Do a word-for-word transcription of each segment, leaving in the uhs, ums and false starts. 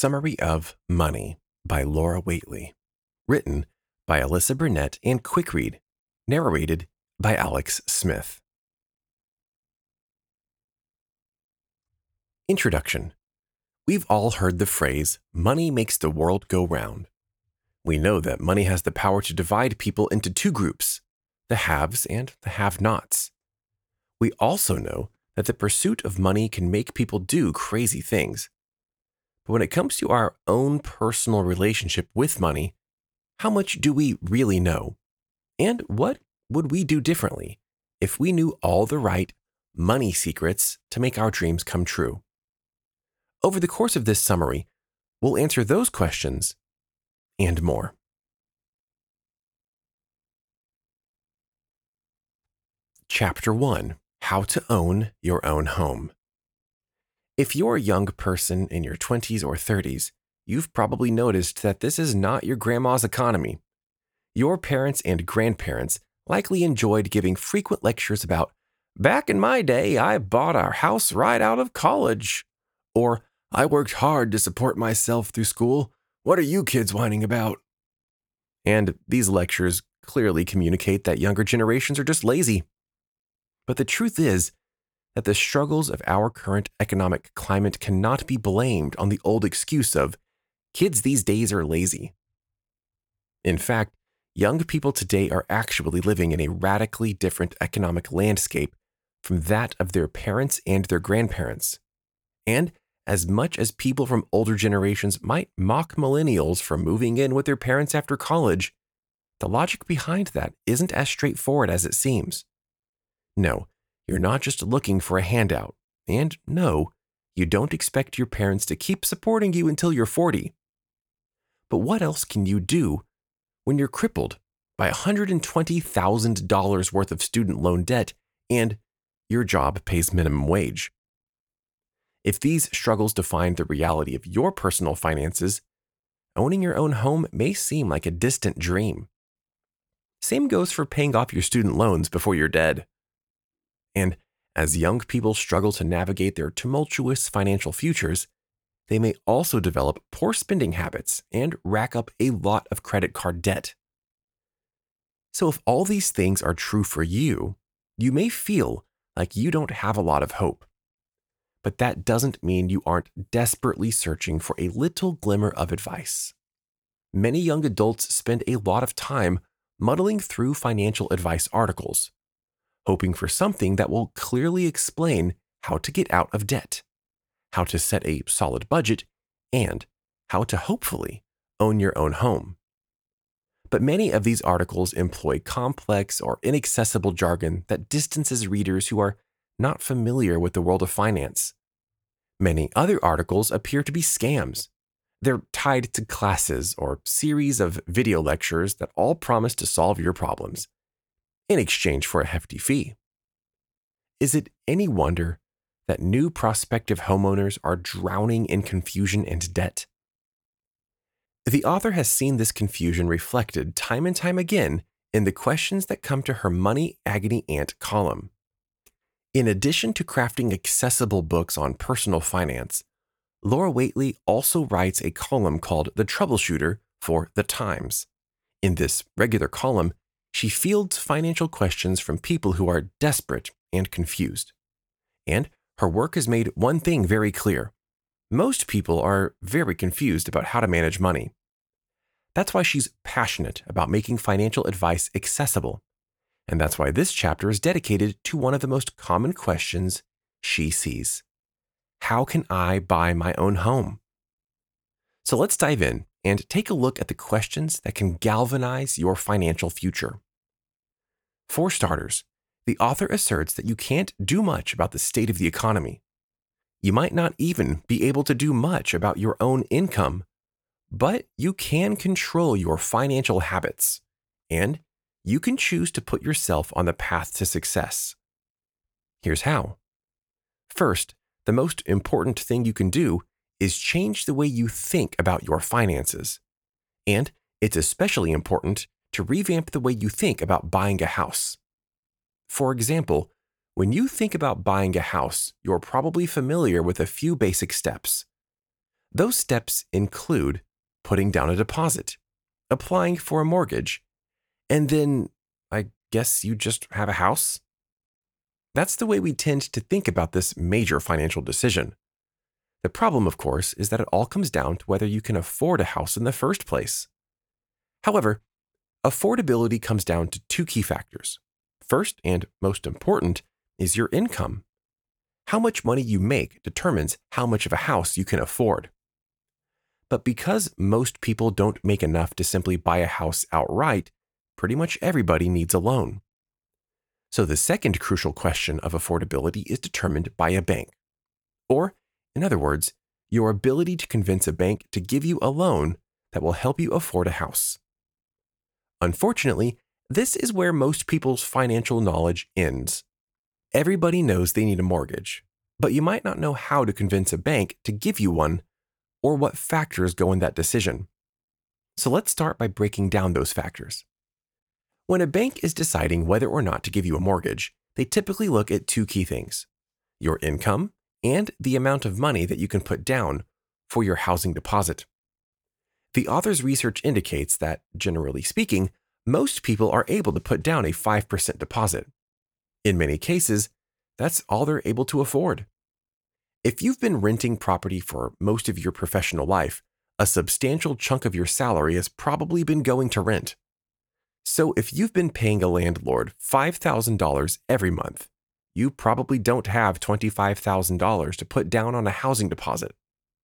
Summary of Money by Laura Waitley. Written by Alyssa Burnett and Quick Read. Narrated by Alex Smith. Introduction. We've all heard the phrase, money makes the world go round. We know that money has the power to divide people into two groups, the haves and the have-nots. We also know that the pursuit of money can make people do crazy things. But when it comes to our own personal relationship with money, how much do we really know? And what would we do differently if we knew all the right money secrets to make our dreams come true? Over the course of this summary, we'll answer those questions and more. Chapter one. How to Own Your Own Home. If you're a young person in your twenties or thirties, you've probably noticed that this is not your grandma's economy. Your parents and grandparents likely enjoyed giving frequent lectures about, "Back in my day, I bought our house right out of college," or "I worked hard to support myself through school. What are you kids whining about?" And these lectures clearly communicate that younger generations are just lazy. But the truth is that the struggles of our current economic climate cannot be blamed on the old excuse of, "Kids these days are lazy." In fact, young people today are actually living in a radically different economic landscape from that of their parents and their grandparents. And as much as people from older generations might mock millennials for moving in with their parents after college, the logic behind that isn't as straightforward as it seems. No, you're not just looking for a handout. And no, you don't expect your parents to keep supporting you until you're forty. But what else can you do when you're crippled by one hundred twenty thousand dollars worth of student loan debt and your job pays minimum wage? If these struggles define the reality of your personal finances, owning your own home may seem like a distant dream. Same goes for paying off your student loans before you're dead. And as young people struggle to navigate their tumultuous financial futures, they may also develop poor spending habits and rack up a lot of credit card debt. So if all these things are true for you, you may feel like you don't have a lot of hope. But that doesn't mean you aren't desperately searching for a little glimmer of advice. Many young adults spend a lot of time muddling through financial advice articles, hoping for something that will clearly explain how to get out of debt, how to set a solid budget, and how to hopefully own your own home. But many of these articles employ complex or inaccessible jargon that distances readers who are not familiar with the world of finance. Many other articles appear to be scams. They're tied to classes or series of video lectures that all promise to solve your problems in exchange for a hefty fee. Is it any wonder that new prospective homeowners are drowning in confusion and debt? The author has seen this confusion reflected time and time again in the questions that come to her Money Agony Aunt column. In addition to crafting accessible books on personal finance, Laura Waitley also writes a column called The Troubleshooter for The Times. In this regular column, she fields financial questions from people who are desperate and confused. And her work has made one thing very clear. Most people are very confused about how to manage money. That's why she's passionate about making financial advice accessible. And that's why this chapter is dedicated to one of the most common questions she sees. How can I buy my own home? So let's dive in and take a look at the questions that can galvanize your financial future. For starters, the author asserts that you can't do much about the state of the economy. You might not even be able to do much about your own income, but you can control your financial habits, and you can choose to put yourself on the path to success. Here's how. First, the most important thing you can do is change the way you think about your finances. And it's especially important to revamp the way you think about buying a house. For example, when you think about buying a house, you're probably familiar with a few basic steps. Those steps include putting down a deposit, applying for a mortgage, and then, I guess you just have a house? That's the way we tend to think about this major financial decision. The problem, of course, is that it all comes down to whether you can afford a house in the first place. However, affordability comes down to two key factors. First, and most important, is your income. How much money you make determines how much of a house you can afford. But because most people don't make enough to simply buy a house outright, pretty much everybody needs a loan. So the second crucial question of affordability is determined by a bank. Or, in other words, your ability to convince a bank to give you a loan that will help you afford a house. Unfortunately, this is where most people's financial knowledge ends. Everybody knows they need a mortgage, but you might not know how to convince a bank to give you one or what factors go in that decision. So let's start by breaking down those factors. When a bank is deciding whether or not to give you a mortgage, they typically look at two key things: your income and the amount of money that you can put down for your housing deposit. The author's research indicates that, generally speaking, most people are able to put down a five percent deposit. In many cases, that's all they're able to afford. If you've been renting property for most of your professional life, a substantial chunk of your salary has probably been going to rent. So if you've been paying a landlord five thousand dollars every month, you probably don't have twenty-five thousand dollars to put down on a housing deposit.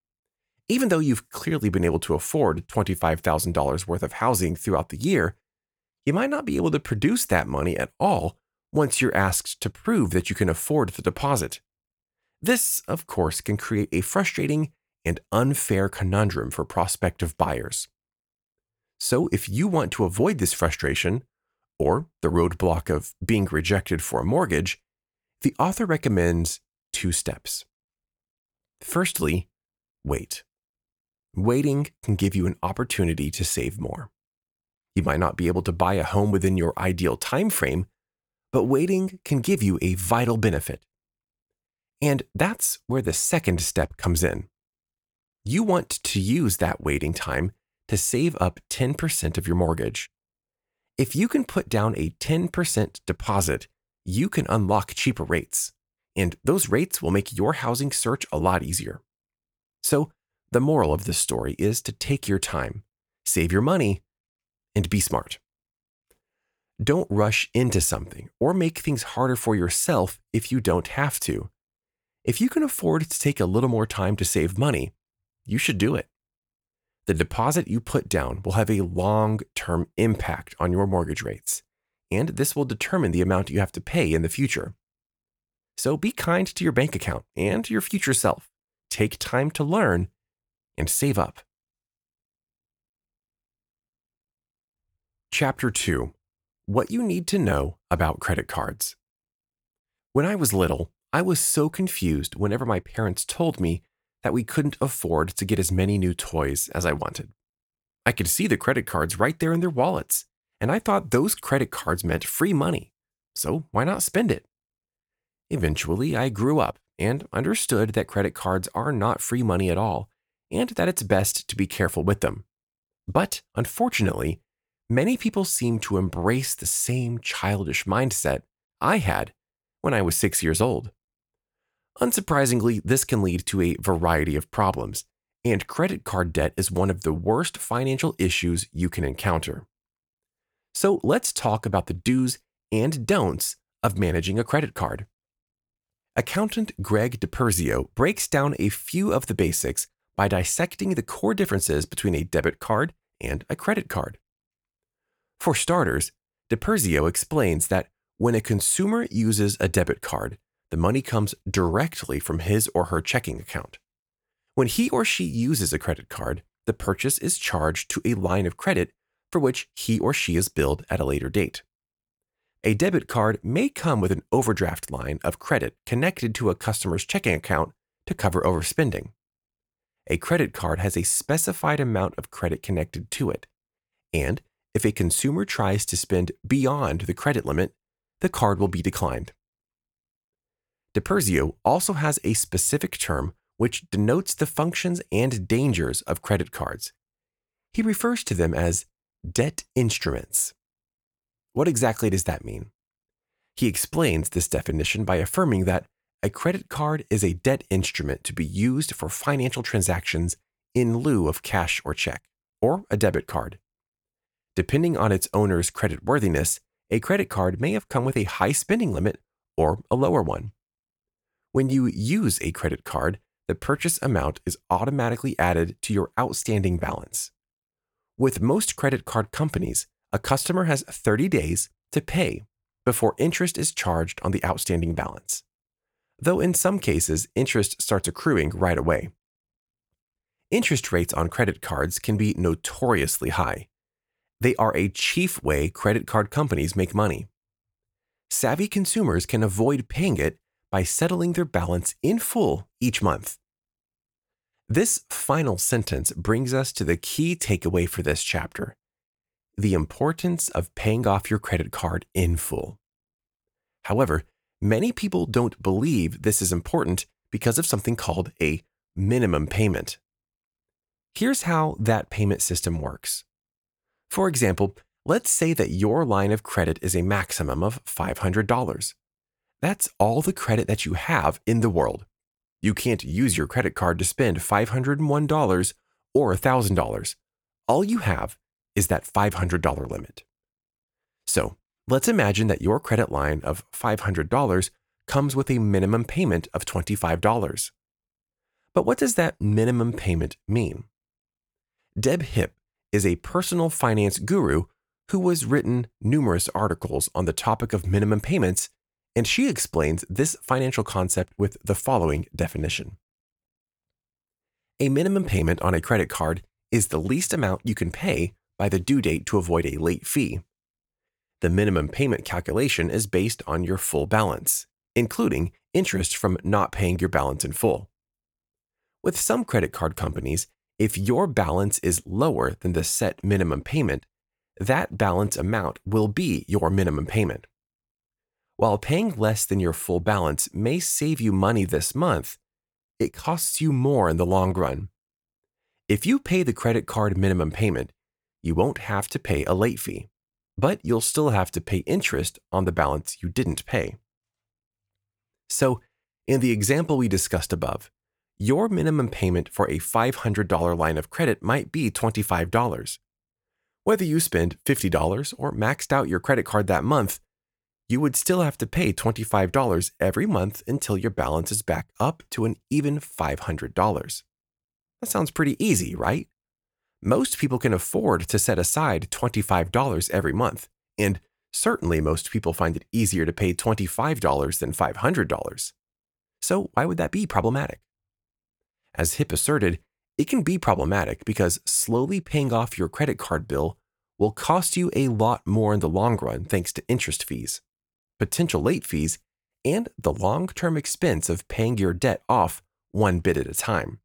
Even though you've clearly been able to afford twenty-five thousand dollars worth of housing throughout the year, you might not be able to produce that money at all once you're asked to prove that you can afford the deposit. This, of course, can create a frustrating and unfair conundrum for prospective buyers. So if you want to avoid this frustration, or the roadblock of being rejected for a mortgage, the author recommends two steps. Firstly, wait. Waiting can give you an opportunity to save more. You might not be able to buy a home within your ideal time frame, but waiting can give you a vital benefit. And that's where the second step comes in. You want to use that waiting time to save up ten percent of your mortgage. If you can put down a ten percent deposit, you can unlock cheaper rates, and those rates will make your housing search a lot easier. So, the moral of this story is to take your time, save your money, and be smart. Don't rush into something or make things harder for yourself if you don't have to. If you can afford to take a little more time to save money, you should do it. The deposit you put down will have a long-term impact on your mortgage rates, and this will determine the amount you have to pay in the future. So be kind to your bank account and to your future self. Take time to learn and save up. Chapter two. What you need to know about credit cards. When I was little, I was so confused whenever my parents told me that we couldn't afford to get as many new toys as I wanted. I could see the credit cards right there in their wallets, and I thought those credit cards meant free money, so why not spend it? Eventually, I grew up and understood that credit cards are not free money at all, and that it's best to be careful with them. But, unfortunately, many people seem to embrace the same childish mindset I had when I was six years old. Unsurprisingly, this can lead to a variety of problems, and credit card debt is one of the worst financial issues you can encounter. So let's talk about the do's and don'ts of managing a credit card. Accountant Greg DiPerzio breaks down a few of the basics by dissecting the core differences between a debit card and a credit card. For starters, DiPerzio explains that when a consumer uses a debit card, the money comes directly from his or her checking account. When he or she uses a credit card, the purchase is charged to a line of credit for which he or she is billed at a later date. A debit card may come with an overdraft line of credit connected to a customer's checking account to cover overspending. A credit card has a specified amount of credit connected to it, and if a consumer tries to spend beyond the credit limit, the card will be declined. DiPerzio also has a specific term which denotes the functions and dangers of credit cards. He refers to them as debt instruments. What exactly does that mean? He explains this definition by affirming that a credit card is a debt instrument to be used for financial transactions in lieu of cash or check, or a debit card. Depending on its owner's creditworthiness, a credit card may have come with a high spending limit or a lower one. When you use a credit card, the purchase amount is automatically added to your outstanding balance. With most credit card companies, a customer has thirty days to pay before interest is charged on the outstanding balance, though in some cases, interest starts accruing right away. Interest rates on credit cards can be notoriously high. They are a chief way credit card companies make money. Savvy consumers can avoid paying it by settling their balance in full each month. This final sentence brings us to the key takeaway for this chapter: the importance of paying off your credit card in full. However, many people don't believe this is important because of something called a minimum payment. Here's how that payment system works. For example, let's say that your line of credit is a maximum of five hundred dollars. That's all the credit that you have in the world. You can't use your credit card to spend five hundred one dollars or one thousand dollars. All you have is that five hundred dollars limit. So, let's imagine that your credit line of five hundred dollars comes with a minimum payment of twenty-five dollars. But what does that minimum payment mean? Deb Hipp is a personal finance guru who has written numerous articles on the topic of minimum payments, and she explains this financial concept with the following definition. A minimum payment on a credit card is the least amount you can pay by the due date to avoid a late fee. The minimum payment calculation is based on your full balance, including interest from not paying your balance in full. With some credit card companies, if your balance is lower than the set minimum payment, that balance amount will be your minimum payment. While paying less than your full balance may save you money this month, it costs you more in the long run. If you pay the credit card minimum payment, you won't have to pay a late fee, but you'll still have to pay interest on the balance you didn't pay. So, in the example we discussed above, your minimum payment for a five hundred dollars line of credit might be twenty-five dollars. Whether you spend fifty dollars or maxed out your credit card that month, you would still have to pay twenty-five dollars every month until your balance is back up to an even five hundred dollars. That sounds pretty easy, right? Most people can afford to set aside twenty-five dollars every month, and certainly most people find it easier to pay twenty-five dollars than five hundred dollars. So why would that be problematic? As Hipp asserted, it can be problematic because slowly paying off your credit card bill will cost you a lot more in the long run thanks to interest fees, potential late fees, and the long-term expense of paying your debt off one bit at a time.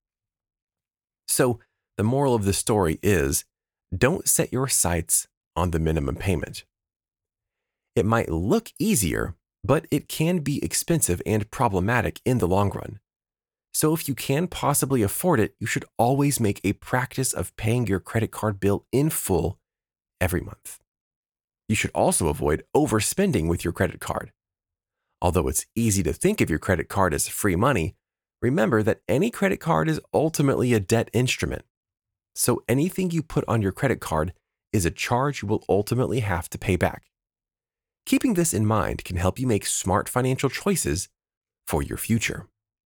So, the moral of the story is, don't set your sights on the minimum payment. It might look easier, but it can be expensive and problematic in the long run. So if you can possibly afford it, you should always make a practice of paying your credit card bill in full every month. You should also avoid overspending with your credit card. Although it's easy to think of your credit card as free money, remember that any credit card is ultimately a debt instrument. So anything you put on your credit card is a charge you will ultimately have to pay back. Keeping this in mind can help you make smart financial choices for your future.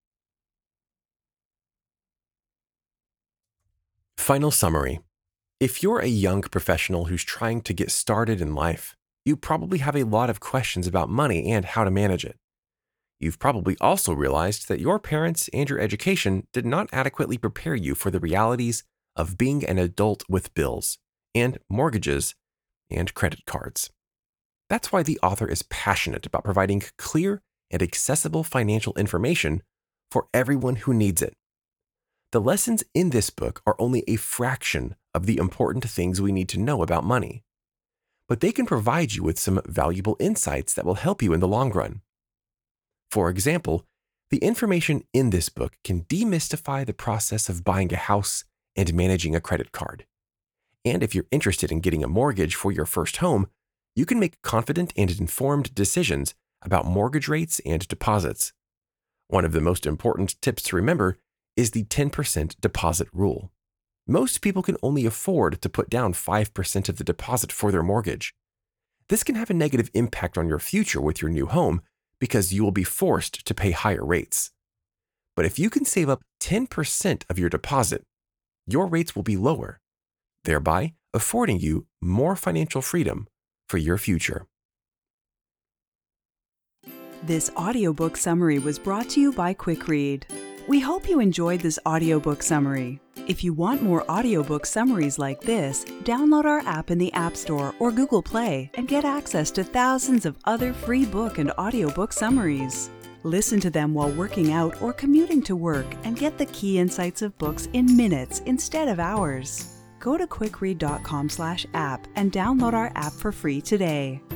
Final summary. If you're a young professional who's trying to get started in life, you probably have a lot of questions about money and how to manage it. You've probably also realized that your parents and your education did not adequately prepare you for the realities of being an adult with bills and mortgages and credit cards. That's why the author is passionate about providing clear and accessible financial information for everyone who needs it. The lessons in this book are only a fraction of the important things we need to know about money, but they can provide you with some valuable insights that will help you in the long run. For example, The information in this book can demystify the process of buying a house and managing a credit card. And if you're interested in getting a mortgage for your first home, you can make confident and informed decisions about mortgage rates and deposits. One of the most important tips to remember is the ten percent deposit rule. Most people can only afford to put down five percent of the deposit for their mortgage. This can have a negative impact on your future with your new home because you will be forced to pay higher rates. But if you can save up ten percent of your deposit, your rates will be lower, thereby affording you more financial freedom for your future. This audiobook summary was brought to you by Quick Read. We hope you enjoyed this audiobook summary. If you want more audiobook summaries like this, download our app in the App Store or Google Play and get access to thousands of other free book and audiobook summaries. Listen to them while working out or commuting to work and get the key insights of books in minutes instead of hours. Go to quick read dot com slash app and download our app for free today.